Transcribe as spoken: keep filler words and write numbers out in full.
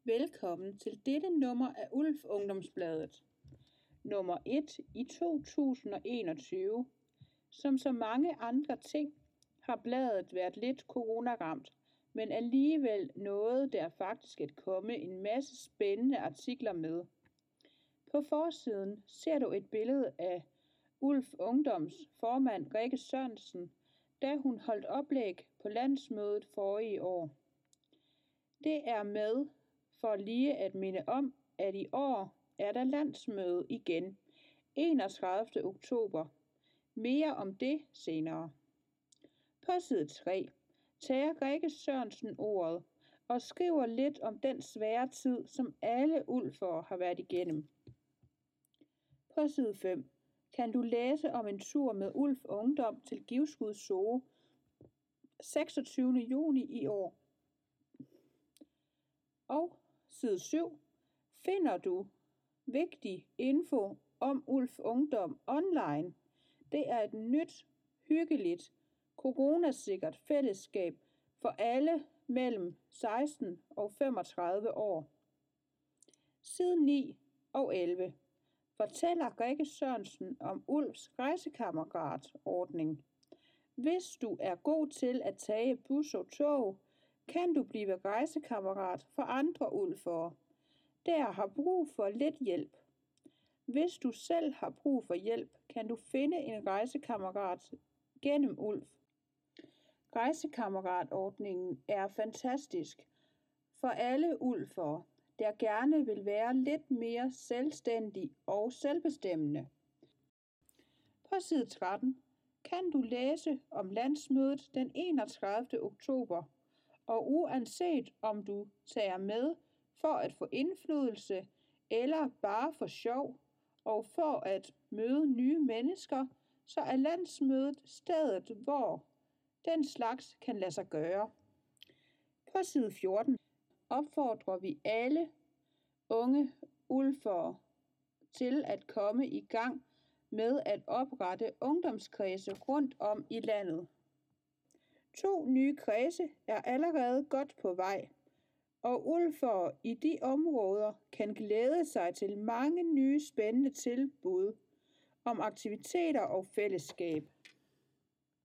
Velkommen til dette nummer af Ulf Ungdomsbladet, nummer et i to tusind og enogtyve. Som så mange andre ting har bladet været lidt coronaramt, men alligevel nåede der faktisk at komme en masse spændende artikler med. På forsiden ser du et billede af Ulf Ungdoms formand Rikke Sørensen, da hun holdt oplæg på landsmødet forrige år. Det er med for lige at minde om, at i år er der landsmøde igen, enogtredivte oktober. Mere om det senere. På side tre tager Rikke Sørensen ordet og skriver lidt om den svære tid, som alle ulfere har været igennem. På side fem kan du læse om en tur med Ulf Ungdom til Givskud Zoo seksogtyvende juni i år. Og side syv finder du vigtig info om Ulf Ungdom online. Det er et nyt, hyggeligt, coronasikkert fællesskab for alle mellem seksten og femogtredive år. Side ni og elleve fortæller Rikke Sørensen om Ulfs rejsekammeratordning. Hvis du er god til at tage bus og tog, kan du blive rejsekammerat for andre ulfere, der har brug for lidt hjælp. Hvis du selv har brug for hjælp, kan du finde en rejsekammerat gennem Ulf. Rejsekammeratordningen er fantastisk for alle ulfere, der gerne vil være lidt mere selvstændig og selvbestemmende. På side tretten kan du læse om landsmødet den enogtredivte oktober, og uanset om du tager med for at få indflydelse eller bare for sjov og for at møde nye mennesker, så er landsmødet stedet, hvor den slags kan lade sig gøre. På side fjorten opfordrer vi alle unge ulfere til at komme i gang med at oprette ungdomskredse rundt om i landet. To nye kredse er allerede godt på vej, og ulfere i de områder kan glæde sig til mange nye spændende tilbud om aktiviteter og fællesskab.